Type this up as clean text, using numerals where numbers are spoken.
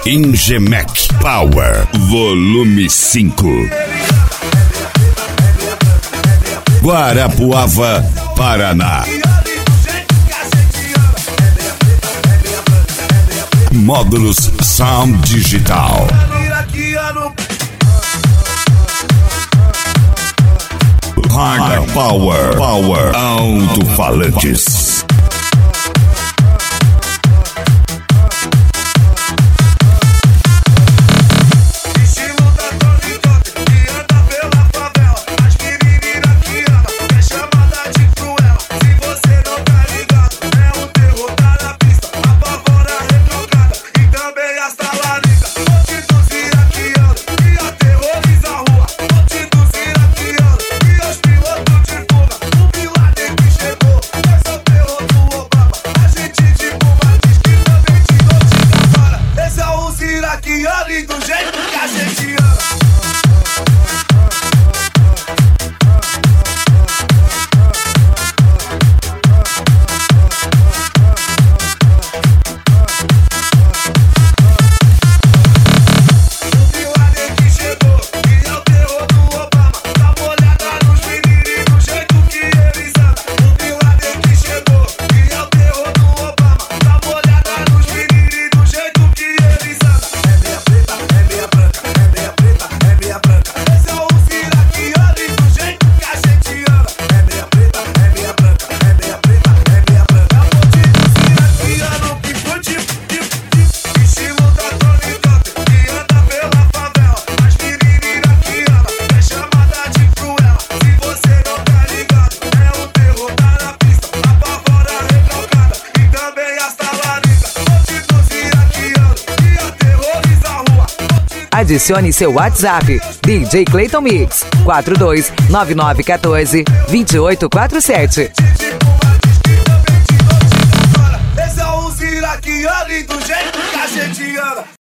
Ingemec Power, volume 5. Guarapuava, Paraná. Módulos Sound Digital. High Power, alto-falantes. Do jeito que a gente ama. Adicione seu WhatsApp, DJ Clayton Mix, 4299142847. Esse é o Zira que anda do jeito que a gente anda.